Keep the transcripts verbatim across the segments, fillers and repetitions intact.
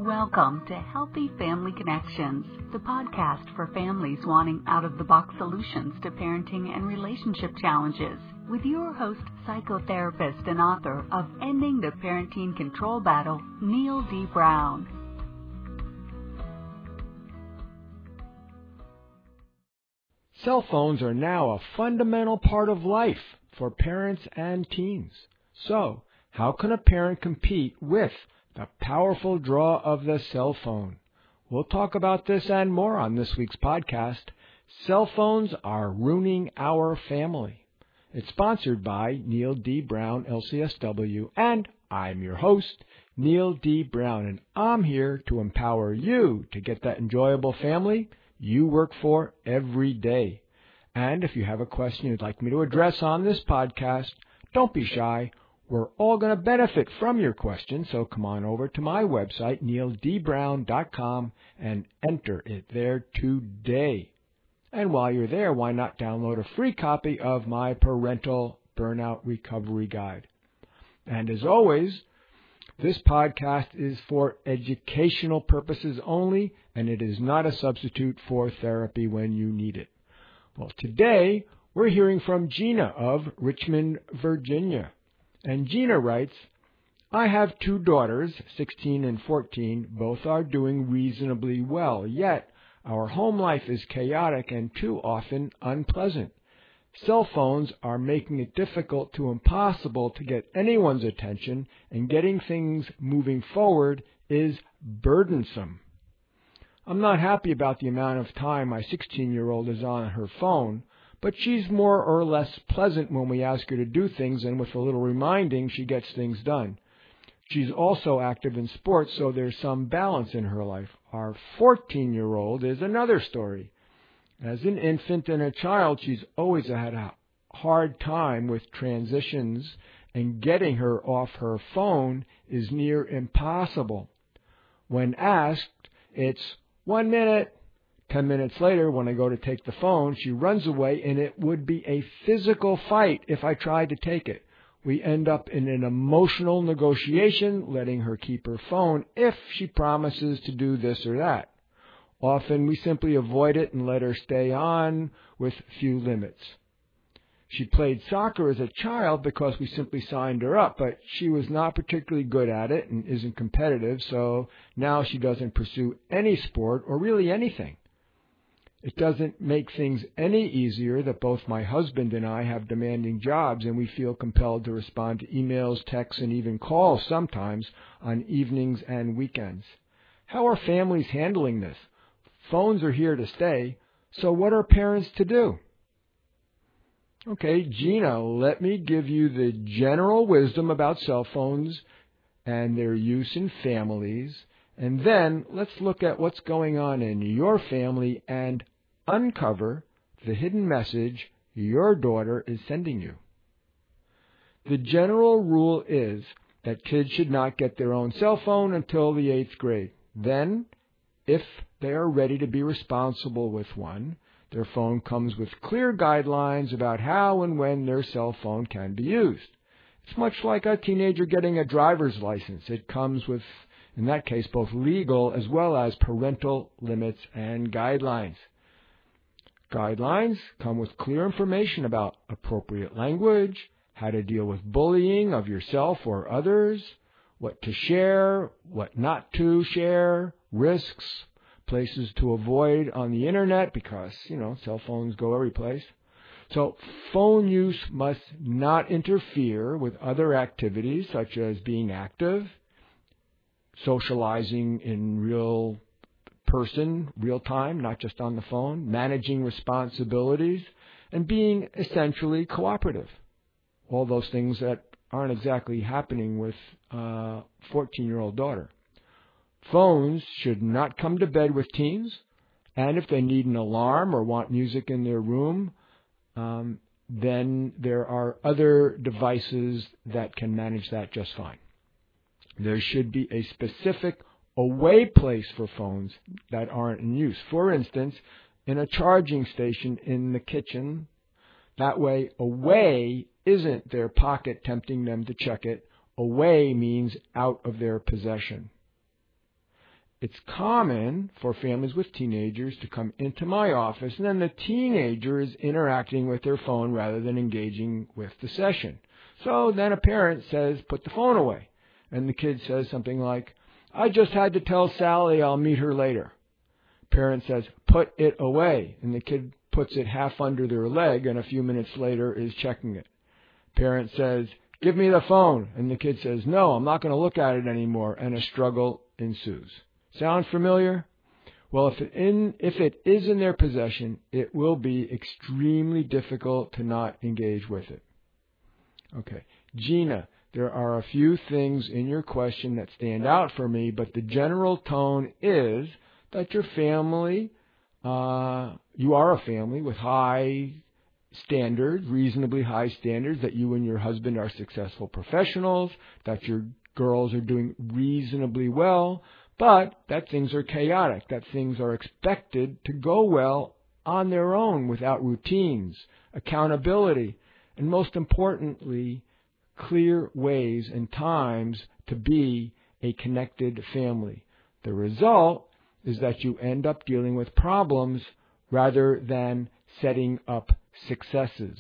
Welcome to Healthy Family Connections, the podcast for families wanting out-of-the-box solutions to parenting and relationship challenges, with your host, psychotherapist and author of Ending the Parenting Control Battle, Neil D. Brown. Cell phones are now a fundamental part of life for parents and teens. So, how can a parent compete with the powerful draw of the cell phone? We'll talk about this and more on this week's podcast. Cell phones are ruining our family. It's sponsored by Neil D. Brown, L C S W, and I'm your host, Neil D. Brown, and I'm here to empower you to get that enjoyable family you work for every day. And if you have a question you'd like me to address on this podcast, don't be shy. We're all going to benefit from your question, so come on over to my website, neil d brown dot com, and enter it there today. And while you're there, why not download a free copy of my Parental Burnout Recovery Guide? And as always, this podcast is for educational purposes only, and it is not a substitute for therapy when you need it. Well, today we're hearing from Gina of Richmond, Virginia. And Gina writes, I have two daughters, sixteen and fourteen. Both are doing reasonably well, yet our home life is chaotic and too often unpleasant. Cell phones are making it difficult to impossible to get anyone's attention, and getting things moving forward is burdensome. I'm not happy about the amount of time my sixteen-year-old is on her phone, but she's more or less pleasant when we ask her to do things, and with a little reminding, she gets things done. She's also active in sports, so there's some balance in her life. Our fourteen-year-old is another story. As an infant and a child, she's always had a hard time with transitions, and getting her off her phone is near impossible. When asked, it's one minute. Ten minutes later, when I go to take the phone, she runs away, and it would be a physical fight if I tried to take it. We end up in an emotional negotiation, letting her keep her phone if she promises to do this or that. Often we simply avoid it and let her stay on with few limits. She played soccer as a child because we simply signed her up, but she was not particularly good at it and isn't competitive, so now she doesn't pursue any sport or really anything. It doesn't make things any easier that both my husband and I have demanding jobs, and we feel compelled to respond to emails, texts, and even calls sometimes on evenings and weekends. How are families handling this? Phones are here to stay, so what are parents to do? Okay, Gina, let me give you the general wisdom about cell phones and their use in families, and then let's look at what's going on in your family and uncover the hidden message your daughter is sending you. The general rule is that kids should not get their own cell phone until the eighth grade. Then, if they are ready to be responsible with one, their phone comes with clear guidelines about how and when their cell phone can be used. It's much like a teenager getting a driver's license. It comes with, in that case, both legal as well as parental limits and guidelines. Guidelines come with clear information about appropriate language, how to deal with bullying of yourself or others, what to share, what not to share, risks, places to avoid on the internet because, you know, cell phones go every place. So phone use must not interfere with other activities such as being active, socializing in real person, real time, not just on the phone, managing responsibilities, and being essentially cooperative. All those things that aren't exactly happening with a fourteen-year-old daughter. Phones should not come to bed with teens, and if they need an alarm or want music in their room, um, then there are other devices that can manage that just fine. There should be a specific away place for phones that aren't in use. For instance, in a charging station in the kitchen. That way, away isn't their pocket tempting them to check it. Away means out of their possession. it's common for families with teenagers to come into my office, and then the teenager is interacting with their phone rather than engaging with the session. So then a parent says, put the phone away. And the kid says something like, I just had to tell Sally I'll meet her later. Parent says, put it away. And the kid puts it half under their leg and a few minutes later is checking it. Parent says, give me the phone. And the kid says, no, I'm not going to look at it anymore. And a struggle ensues. Sound familiar? Well, if it, in, if it is in their possession, it will be extremely difficult to not engage with it. Okay. Gina, there are a few things in your question that stand out for me, but the general tone is that your family, uh, you are a family with high standards, reasonably high standards, that you and your husband are successful professionals, that your girls are doing reasonably well, but that things are chaotic, that things are expected to go well on their own without routines, accountability, and most importantly, clear ways and times to be a connected family. The result is that you end up dealing with problems rather than setting up successes.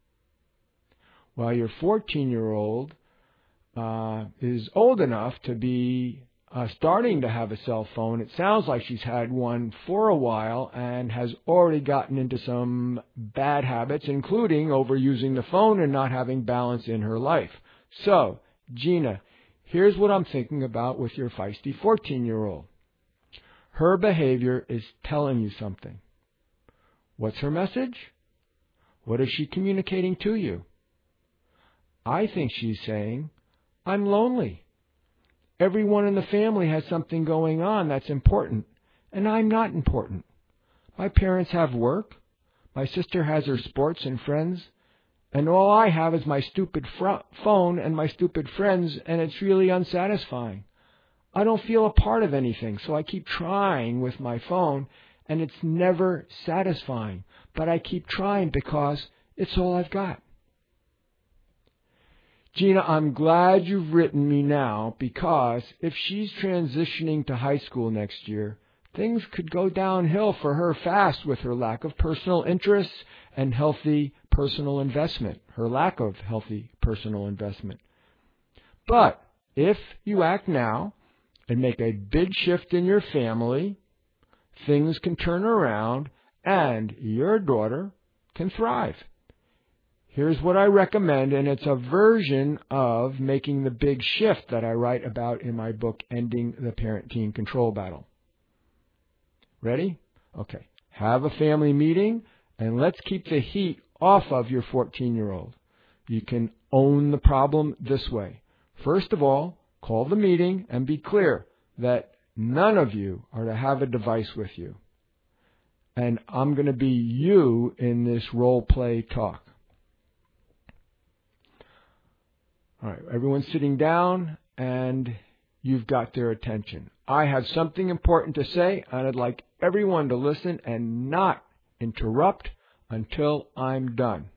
While your fourteen-year-old uh, is old enough to be uh, starting to have a cell phone, it sounds like she's had one for a while and has already gotten into some bad habits, including overusing the phone and not having balance in her life. So, Gina, here's what I'm thinking about with your feisty fourteen-year-old. Her behavior is telling you something. What's her message? What is she communicating to you? I think she's saying, I'm lonely. Everyone in the family has something going on that's important, and I'm not important. My parents have work. My sister has her sports and friends. And all I have is my stupid fr- phone and my stupid friends, and it's really unsatisfying. I don't feel a part of anything, so I keep trying with my phone, and it's never satisfying. But I keep trying because it's all I've got. Gina, I'm glad you've written me now, because if she's transitioning to high school next year, things could go downhill for her fast with her lack of personal interests and healthy personal investment, her lack of healthy personal investment. But if you act now and make a big shift in your family, things can turn around and your daughter can thrive. Here's what I recommend, and it's a version of making the big shift that I write about in my book, Ending the Parent-Teen Control Battle. Ready? Okay. Have a family meeting, and let's keep the heat off of your fourteen-year-old. You can own the problem this way. First of all, call the meeting and be clear that none of you are to have a device with you. And I'm going to be you in this role play talk. All right, everyone's sitting down, and you've got their attention. I have something important to say, and I'd like everyone to listen and not interrupt until I'm done.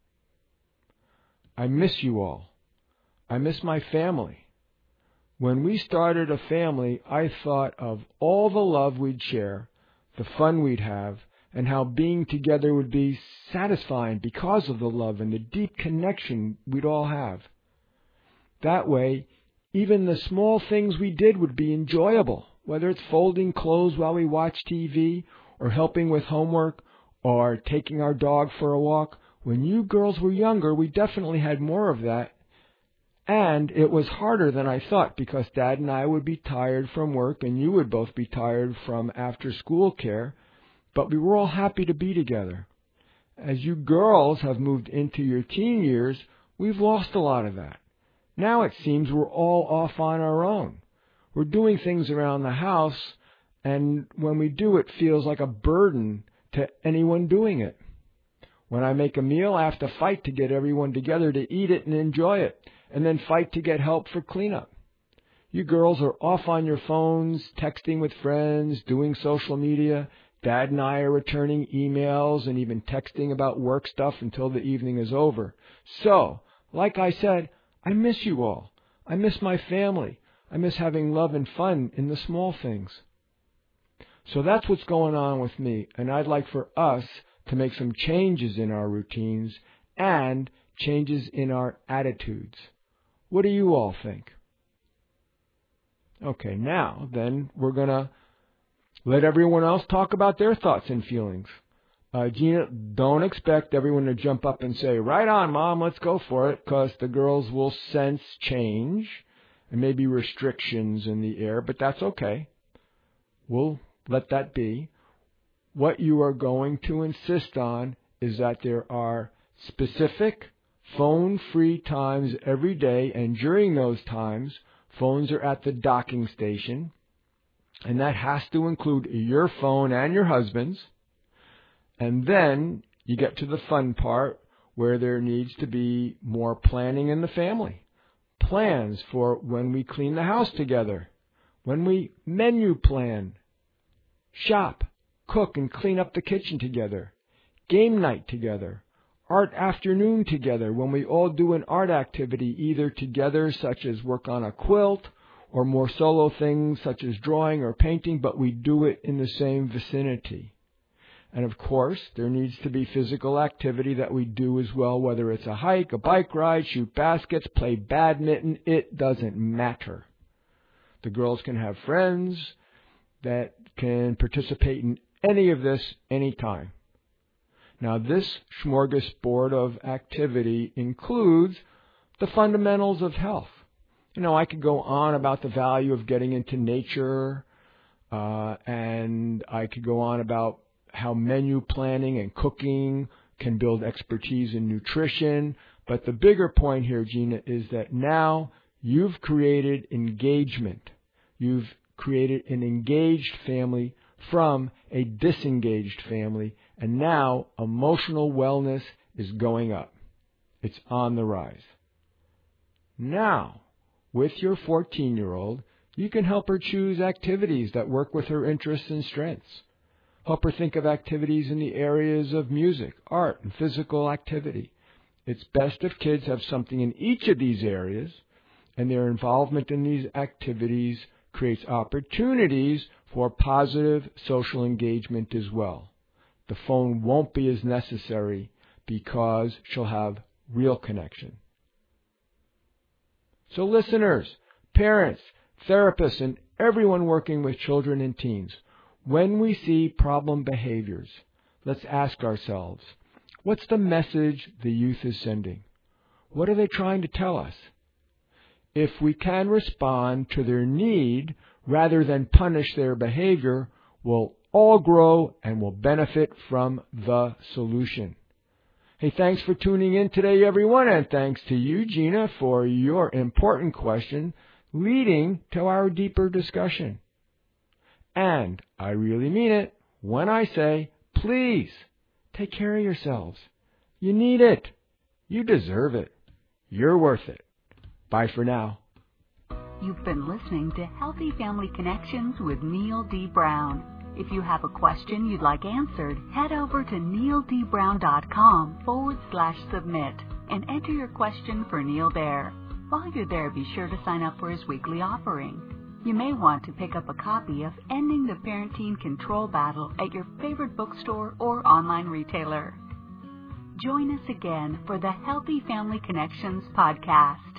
I miss you all. I miss my family. When we started a family, I thought of all the love we'd share, the fun we'd have, and how being together would be satisfying because of the love and the deep connection we'd all have. That way, even the small things we did would be enjoyable, whether it's folding clothes while we watch T V, or helping with homework, or taking our dog for a walk. When you girls were younger, we definitely had more of that. And it was harder than I thought, because Dad and I would be tired from work, and you would both be tired from after-school care, but we were all happy to be together. As you girls have moved into your teen years, we've lost a lot of that. Now it seems we're all off on our own. We're doing things around the house, and when we do, it feels like a burden to anyone doing it. When I make a meal, I have to fight to get everyone together to eat it and enjoy it, and then fight to get help for cleanup. You girls are off on your phones, texting with friends, doing social media. Dad and I are returning emails and even texting about work stuff until the evening is over. So, like I said, I miss you all. I miss my family. I miss having love and fun in the small things. So that's what's going on with me, and I'd like for us to make some changes in our routines and changes in our attitudes. What do you all think? Okay, now then we're going to let everyone else talk about their thoughts and feelings. Uh, Gina, don't expect everyone to jump up and say, right on, Mom, let's go for it, because the girls will sense change and maybe restrictions in the air, but that's okay. We'll let that be. What you are going to insist on is that there are specific phone-free times every day, and during those times, phones are at the docking station, and that has to include your phone and your husband's. And then you get to the fun part where there needs to be more planning in the family. Plans for when we clean the house together, when we menu plan, shop, cook and clean up the kitchen together, game night together, art afternoon together when we all do an art activity either together such as work on a quilt or more solo things such as drawing or painting, but we do it in the same vicinity. And of course, there needs to be physical activity that we do as well, whether it's a hike, a bike ride, shoot baskets, play badminton, it doesn't matter. The girls can have friends that can participate in any of this anytime. Now, this smorgasbord of activity includes the fundamentals of health. You know, I could go on about the value of getting into nature, uh, and I could go on about how menu planning and cooking can build expertise in nutrition. But the bigger point here, Gina, is that now you've created engagement. You've created an engaged family from a disengaged family, and now emotional wellness is going up. It's on the rise. Now, with your fourteen-year-old, you can help her choose activities that work with her interests and strengths. Help her think of activities in the areas of music, art, and physical activity. It's best if kids have something in each of these areas, and their involvement in these activities creates opportunities for positive social engagement as well. The phone won't be as necessary because she'll have real connection. So listeners, parents, therapists, and everyone working with children and teens, when we see problem behaviors, let's ask ourselves, what's the message the youth is sending? What are they trying to tell us? If we can respond to their need rather than punish their behavior, we'll all grow and will benefit from the solution. Hey, thanks for tuning in today, everyone, and thanks to you, Gina, for your important question leading to our deeper discussion. And I really mean it when I say, please, take care of yourselves. You need it. You deserve it. You're worth it. Bye for now. You've been listening to Healthy Family Connections with Neil D. Brown. If you have a question you'd like answered, head over to neildbrown.com forward slash submit and enter your question for Neil there. While you're there, be sure to sign up for his weekly offering. You may want to pick up a copy of Ending the Parenting Control Battle at your favorite bookstore or online retailer. Join us again for the Healthy Family Connections podcast.